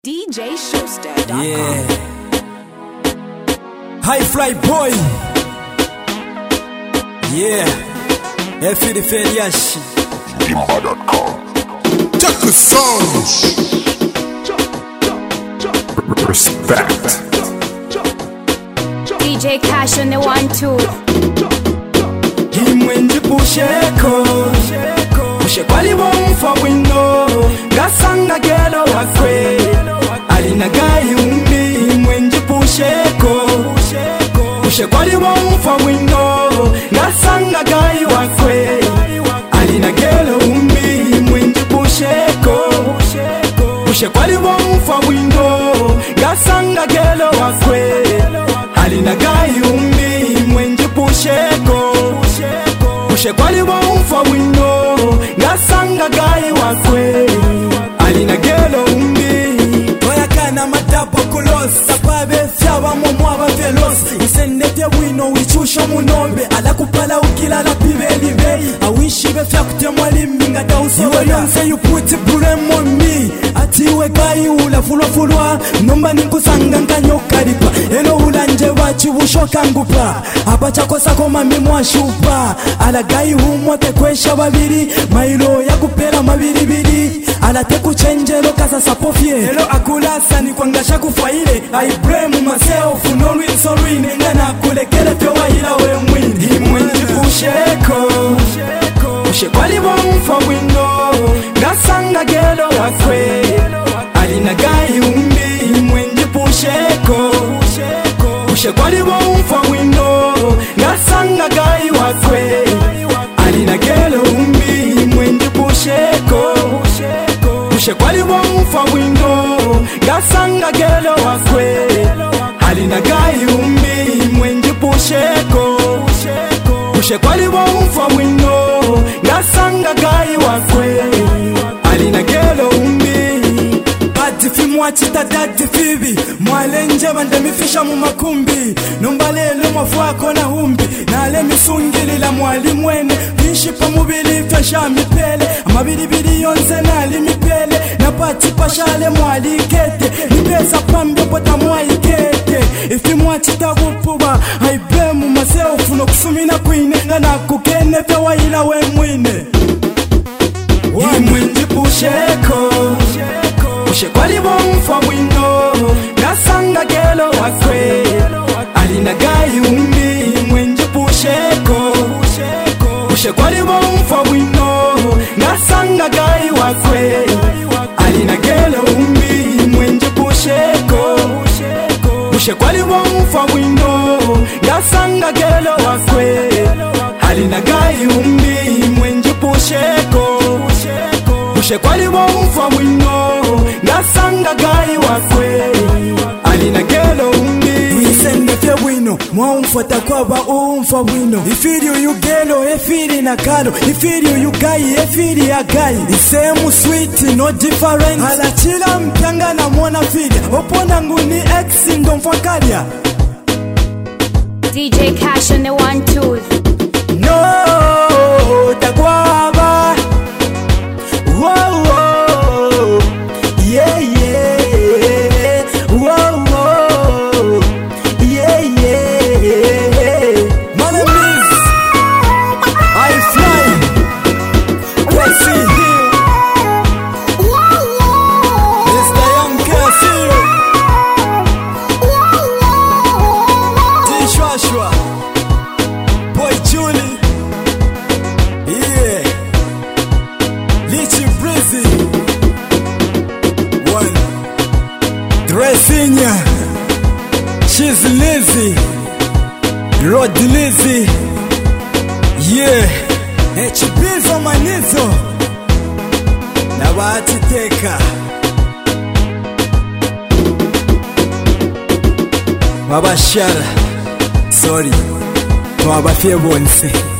DJShowster.com. Yeah. High fly boy. Yeah. Efiri Feliashi. Dimba.com. Take the songs. Respect. DJ Cash on the 1-2. Himwendi pusheko. Pusheko aliwomfa wino. Gasanga gelo wakwe. Alina gai umbi. Himwendi pusheko. Pusheko aliwomfa wino. Gasanga gai wakwe. Alina gelo umbi. Himwendi pusheko. Pusheko aliwomfa wino. Gasanga gelo wakwe. Alina gai umbi. Himwendi pusheko. Pusheko aliwomfa wino. Gasanga gai wakwe. Alina gelo umbi. Toyakana matapo kulosi. Sapabe fyawa momwa velosi. Isendete wino wichusho munombe. Ala kupala ukilala pibeli vei. Awishibe fya kutemwa liminga tausola. Yonse you put blame on me. Atiwe gai ula fulwa. Nomba nikusanga nkanyoka ripa. Eno ulanje wachi ushoka ngupa. Abacha kosa koma mimwa shupa. Ala gai humote kwesha babiri. Mailo ya kupera mabiribiri. Ala teku chenjelo kasa sapofye. Elo akulasa ni kwangasha kufaile. I blame myself no real sorry. Nengana kulekele fewa ila we mwini. Himwendi pusheko. Pusheko aliwomfa wino. Gasanga gelo wakwe. Alina gai umbi. Himwendi pusheko. Pusheko aliwomfa wino. Gasanga gai wakwe. Alina gelo umbi. Himwendi pusheko. Pusheko aliwomfa wino. Gasanga gelo wakwe. Alina gai umbi. Himwendi pusheko. Pusheko aliwomfa wino. Gasanga gai wakwe. Alina gelo umbi. Atifi mwachita dati fibi. Mwalenje bandemifisha mu makumbi. Numbalele mwafwako na humbi. Nale misungili la mwali mwene. Bishipa mubili fesha mipele. Amabiribiri yonze nali mipele. Napati pashale mwali kete. Nipesa pambyo pota mwali kete. Ifi mwachita gupuba. Haibemu maseofu no kusumina kwine. Ngana kukene fewa ila we mwine. Himwendi pusheko. Pusheko aliwomfa wino. Gasanga gelo wakwe. Alina gai umbi. Himwendi pusheko. Pusheko aliwomfa wino. Gasanga gai wakwe. Alina gelo umbi. Himwendi pusheko. Pusheko aliwomfa wino. Gasanga gelo wakwe. Alina gai umbi. Himwendi pusheko. Pusheko aliwomfa wino. Gasanga gai wakwe. Alina gelo umbi. Isende fye wino. Mwaumfata kwaba umfa wino. Ifiri uyugelo efiri na kalo. Ifiri uyugai efiri ya gai. Isemu sweet no different. Alachila mpyanga na mwana fidia. Opona nguni ex ndo mfakalia. DJ Cash on the 1-2. No, takwaba. Whoa, whoa. Yeah, yeah. Whoa, whoa. Yeah, yeah. My name is I Fly. Casey Hill. Mr. Young Casey. T-Shwashwa. Boy Julie. Yeah. Litchi Breezy. One. Dressinya. She's Lizzy. Rod Lizzy. Yeah. HBzo manizo. Na watiteka. Wabashara. Sorry. Twabafye bonse.